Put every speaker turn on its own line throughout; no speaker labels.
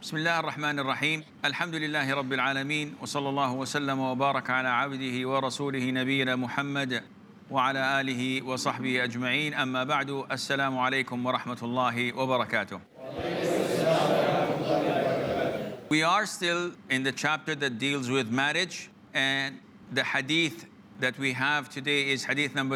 بسم الله الرحمن الرحيم الحمد لله رب العالمين وصلى الله وسلم وبارك على عبده ورسوله نبينا محمد وعلى آله وصحبه أجمعين أما بعد السلام عليكم ورحمة الله وبركاته. We are still in the chapter that deals with marriage, and the hadith that we have today is hadith number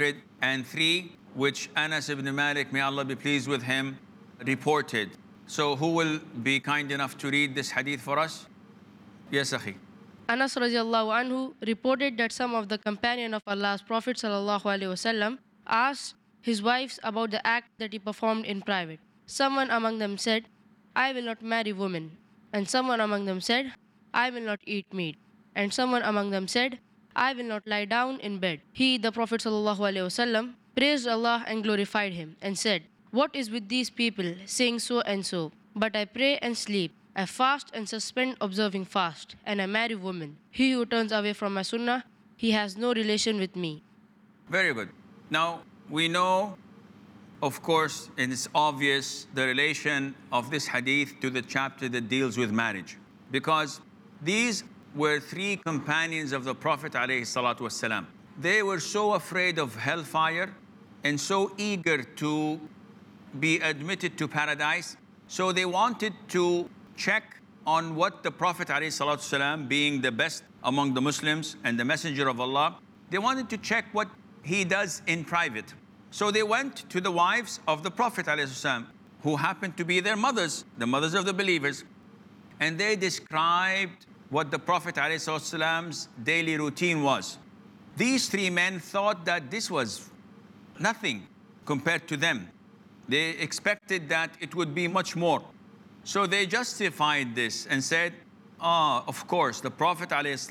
303, which Anas ibn Malik, may Allah be pleased with him, reported. So who will be kind enough to read this hadith for us? Yes, Akhi.
Anas radiallahu anhu reported that some of the companion of Allah's Prophet sallallahu alaihi wasallam asked his wives about the act that he performed in private. Someone among them said, "I will not marry women." And someone among them said, "I will not eat meat." And someone among them said, "I will not lie down in bed." He, the Prophet sallallahu alaihi wasallam, praised Allah and glorified him and said, "What is with these people saying so and so? But I pray and sleep. I fast and suspend observing fast, and I marry women. He who turns away from my sunnah, he has no relation with me."
Very good. Now, we know, of course, and it's obvious, the relation of this hadith to the chapter that deals with marriage. Because these were three companions of the Prophet ﷺ. They were so afraid of hellfire and so eager to be admitted to paradise. So they wanted to check on what the Prophet ﷺ, being the best among the Muslims and the Messenger of Allah, they wanted to check what he does in private. So they went to the wives of the Prophet ﷺ, who happened to be their mothers, the mothers of the believers. And they described what the Prophet ﷺ's daily routine was. These three men thought that this was nothing compared to them. They expected that it would be much more. So they justified this and said, of course, the Prophet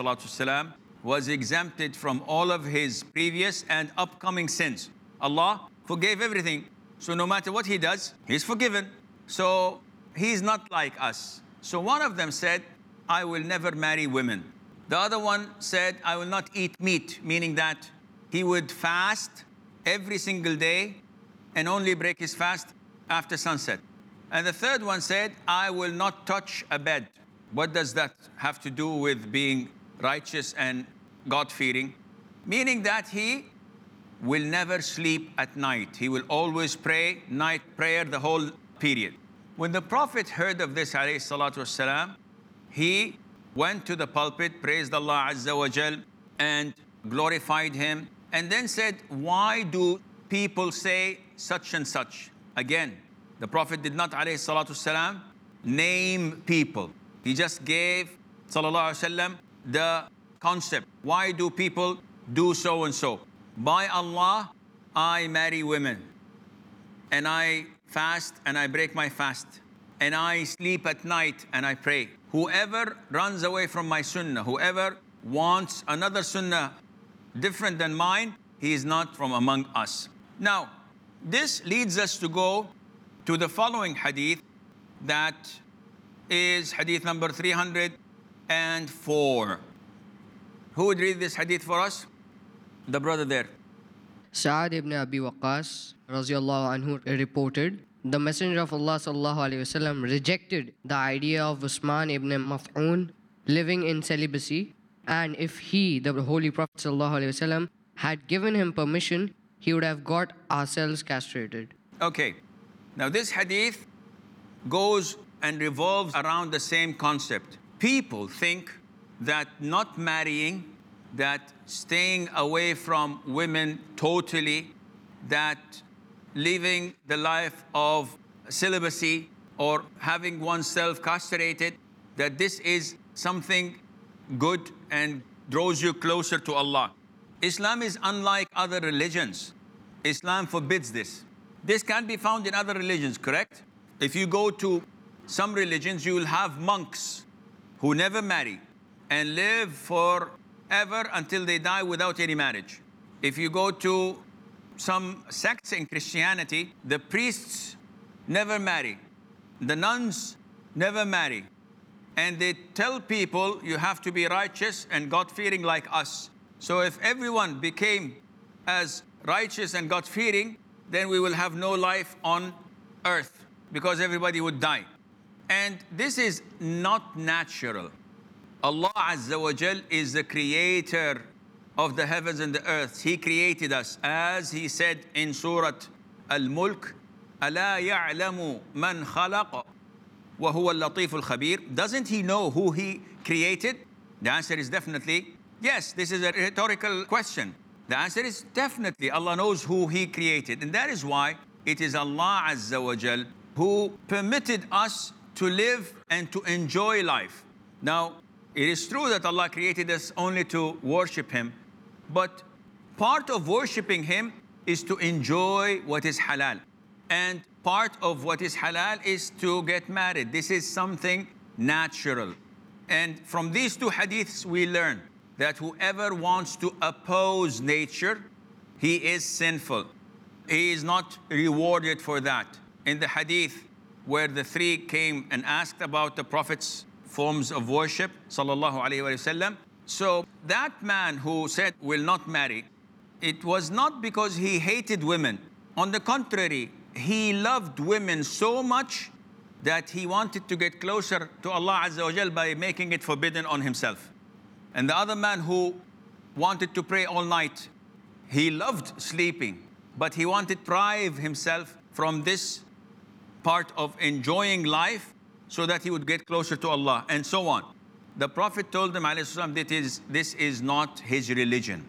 ﷺ was exempted from all of his previous and upcoming sins. Allah forgave everything. So no matter what he does, he's forgiven. So he's not like us. So one of them said, "I will never marry women." The other one said, "I will not eat meat," meaning that he would fast every single day and only break his fast after sunset. And the third one said, "I will not touch a bed." What does that have to do with being righteous and God-fearing? Meaning that he will never sleep at night. He will always pray night prayer the whole period. When the Prophet heard of this, alayhi salatu wasalam, he went to the pulpit, praised Allah Azza wa Jal, and glorified him, and then said, "Why do people say such and such?" Again, the Prophet did not, alayhi salatu wasalam, name people. He just gave, sallallahu alaihi wasallam, the concept. Why do people do so and so? "By Allah, I marry women, and I fast and I break my fast, and I sleep at night and I pray. Whoever runs away from my sunnah, whoever wants another sunnah different than mine, he is not from among us." Now, this leads us to go to the following hadith, that is hadith number 304. Who would read this hadith for us? The brother there.
Sa'ad ibn Abi Waqqas radiallahu anhu reported, the Messenger of Allah sallallahu alaihi wasallam rejected the idea of Usman ibn Maf'un living in celibacy, and if he, the Holy Prophet sallallahu alaihi wasallam, had given him permission, he would have got ourselves castrated.
Okay. Now this hadith goes and revolves around the same concept. People think that not marrying, that staying away from women totally, that living the life of celibacy or having oneself castrated, that this is something good and draws you closer to Allah. Islam is unlike other religions. Islam forbids this. This can't be found in other religions, correct? If you go to some religions, you will have monks who never marry and live forever until they die without any marriage. If you go to some sects in Christianity, the priests never marry, the nuns never marry, and they tell people you have to be righteous and God-fearing like us. So if everyone became as righteous and God-fearing, then we will have no life on earth because everybody would die. And this is not natural. Allah Azza wa Jal is the creator of the heavens and the earth. He created us. As He said in Surah Al-Mulk, أَلَا يَعْلَمُ مَنْ خَلَقَ وَهُوَ اللَّطِيفُ الْخَبِيرُ. Doesn't He know who He created? The answer is definitely yes. This is a rhetorical question. The answer is definitely Allah knows who He created. And that is why it is Allah Azza wa Jal who permitted us to live and to enjoy life. Now, it is true that Allah created us only to worship Him, but part of worshiping Him is to enjoy what is halal. And part of what is halal is to get married. This is something natural. And from these two hadiths, we learn that whoever wants to oppose nature, he is sinful. He is not rewarded for that. In the hadith where the three came and asked about the Prophet's forms of worship, sallallahu alaihi wasallam. So that man who said will not marry, it was not because he hated women. On the contrary, he loved women so much that he wanted to get closer to Allah Azza wa Jal by making it forbidden on himself. And the other man who wanted to pray all night, he loved sleeping, but he wanted to deprive himself from this part of enjoying life so that he would get closer to Allah, and so on. The Prophet told them, that this is not his religion.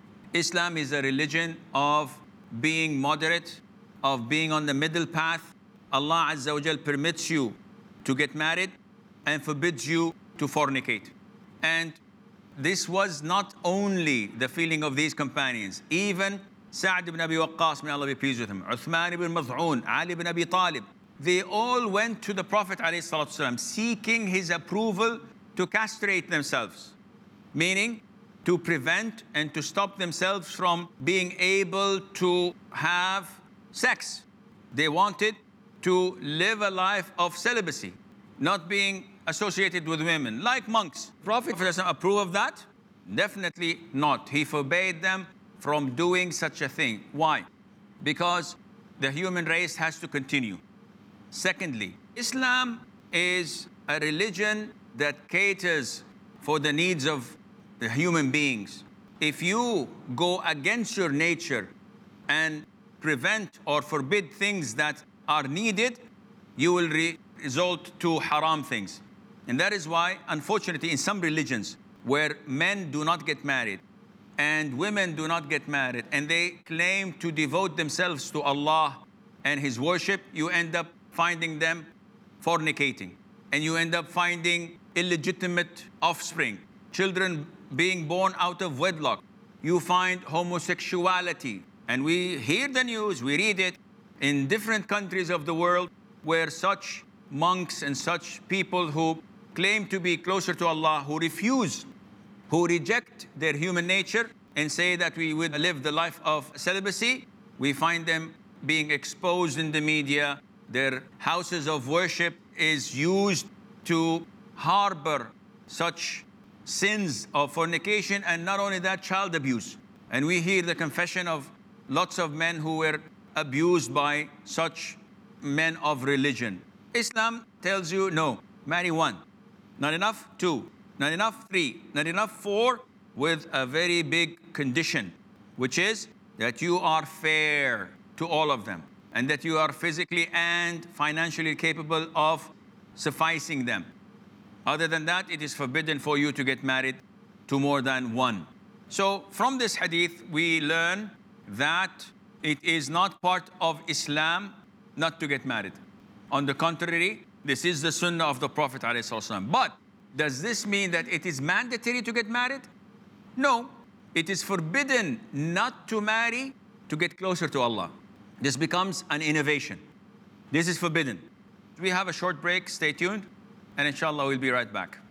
Islam is a religion of being moderate, of being on the middle path. Allah Azza wa Jal permits you to get married and forbids you to fornicate. And this was not only the feeling of these companions. Even Sa'd ibn Abi Waqqas, may Allah be pleased with him, Uthman ibn Maz'un, Ali ibn Abi Talib, they all went to the Prophet ﷺ seeking his approval to castrate themselves, meaning to prevent and to stop themselves from being able to have sex. They wanted to live a life of celibacy, not being associated with women, like monks. Prophet ﷺ approved of that? Definitely not. He forbade them from doing such a thing. Why? Because the human race has to continue. Secondly, Islam is a religion that caters for the needs of the human beings. If you go against your nature and prevent or forbid things that are needed, you will result to haram things. And that is why, unfortunately, in some religions where men do not get married and women do not get married, and they claim to devote themselves to Allah and His worship, you end up finding them fornicating. And you end up finding illegitimate offspring, children being born out of wedlock. You find homosexuality. And we hear the news, we read it in different countries of the world where such monks and such people who claim to be closer to Allah, who refuse, who reject their human nature and say that we would live the life of celibacy, we find them being exposed in the media. Their houses of worship is used to harbor such sins of fornication, and not only that, child abuse. And we hear the confession of lots of men who were abused by such men of religion. Islam tells you, no, marry one. Not enough, two. Not enough, three. Not enough, four, with a very big condition, which is that you are fair to all of them, and that you are physically and financially capable of sufficing them. Other than that, it is forbidden for you to get married to more than one. So from this hadith, we learn that it is not part of Islam not to get married. On the contrary, this is the sunnah of the Prophet ﷺ. But does this mean that it is mandatory to get married? No, it is forbidden not to marry to get closer to Allah. This becomes an innovation. This is forbidden. We have a short break, stay tuned, and inshallah we'll be right back.